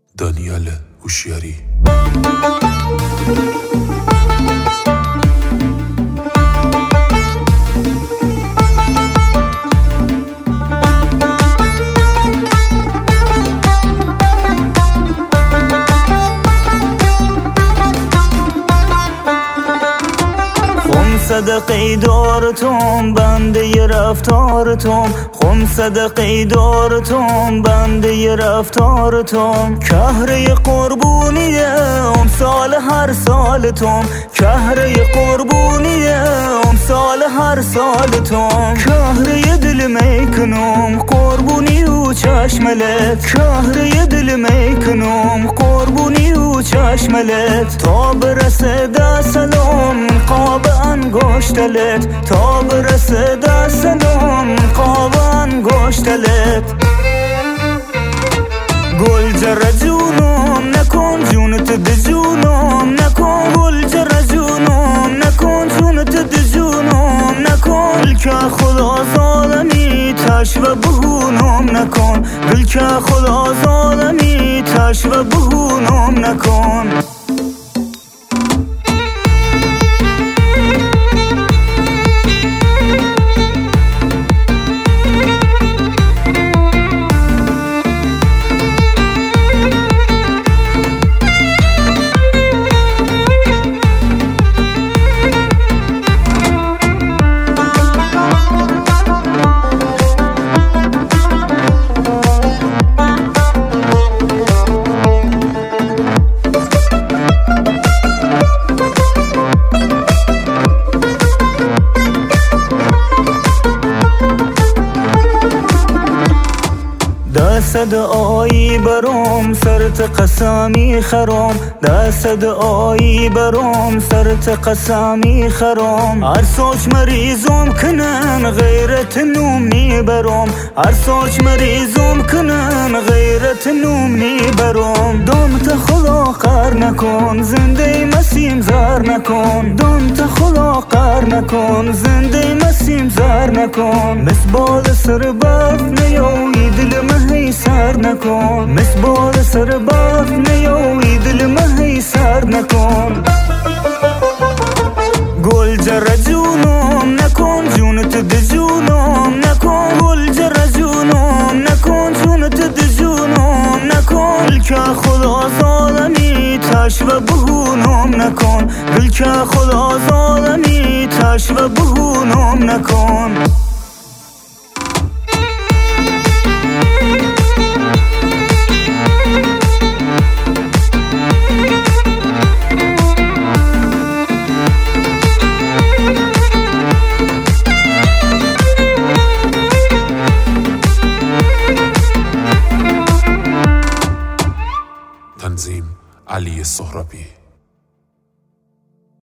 دانیال هوشیاری. صدقه دارتم بنده رفتارتم، خم صدقه دارتم بنده رفتارتم. کهره قربونیه امسال هر سالتم، کهره قربونیه امسال هر سالتم. کهره دل میکنم قربونی و چشملت، کهره دل میکنم قربونی و چشملت. تا برسه دستم قاب انگشتلت، تا برسه دستم قاب انگشتلت. گل جره جونم نکن جونت دجونم نکن، گل جره جونم نکن جونت دجونم نکن. که خدا ظالمی تش و بهونم نکن، گل که خدا ظالمی تش و بهونم نکن. دست دعایی برام سرت قسمی خرام، دست دعایی برام سرت قسمی خرام. هر سوچ مریضم کنن غیرت نوم نی برام، هر سوچ مریضم کنن غیرت نوم نی برام. دامت خدا قهر نکن زنده مسیم زار نکن، دامت خدا قهر نکن زنده مسیم زار نکن. مسبال سر برف نیوی دل مهی سر نکن، مسبال سر برف نیوی دل مهی سر نکن. گل جره جونم نکن جونت دجونم نکن، گل جره جونم نکن جونت دجونم نکن. که خدا ظالمی تش و بهونم نکن، گل که خدا ظالمی تش و بهونم نکن. تنظیم علی سهرابی.